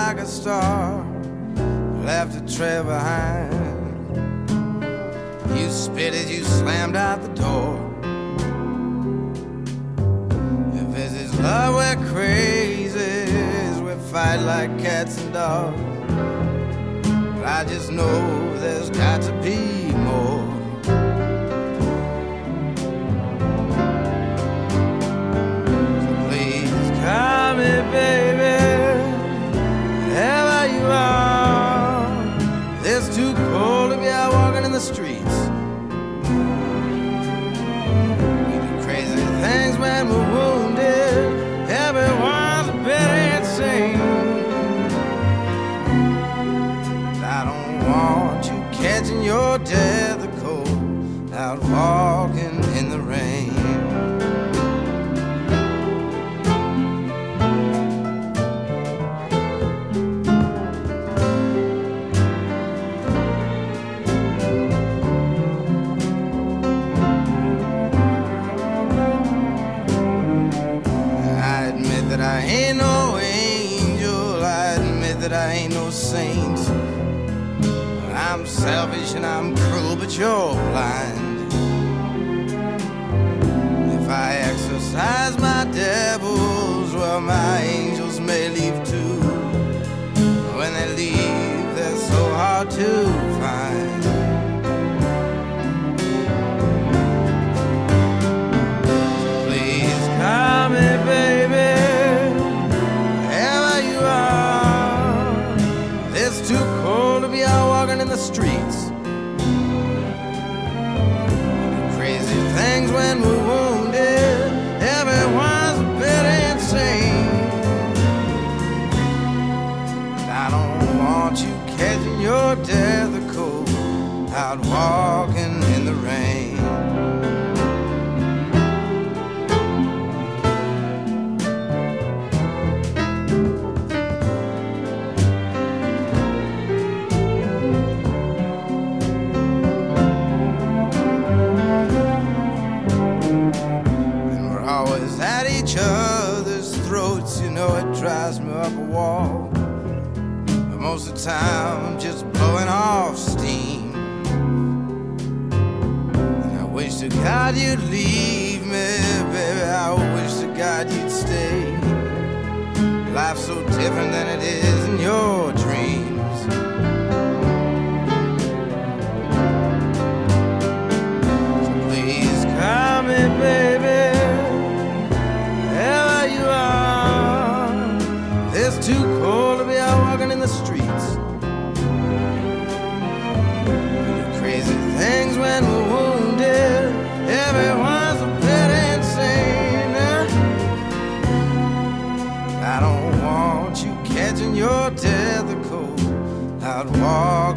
like a star, left a trail behind. You spit as you slammed out the door. If this is love, we're crazies, we fight like cats and dogs. But I just know there's got to be more. So please call me, baby, wherever you are. It's too cold to be out walking in the streets. Things when we're wounded, everyone's a bit insane. I don't want you catching your death of cold, out walking in the rain. I ain't no angel, I admit that I ain't no saint. I'm selfish and I'm cruel, but you're blind. If I exercise my devils, well, my angels may leave too. When they leave, they're so hard to find. So please call me, baby, too cold to be out walking in the streets. Crazy things when we're wounded, everyone's a bit insane. I don't want you catching your death of cold, out walking in the rain. Other's throats, you know it drives me up a wall. But most of the time I'm just blowing off steam. And I wish to God you'd leave me, baby, I wish to God you'd stay. Life's so different than it is in your dreams. So please call me, baby, it's too cold to be out walking in the streets. We do crazy things when we're wounded, everyone's a bit insane. I don't want you catching your death of cold, out walking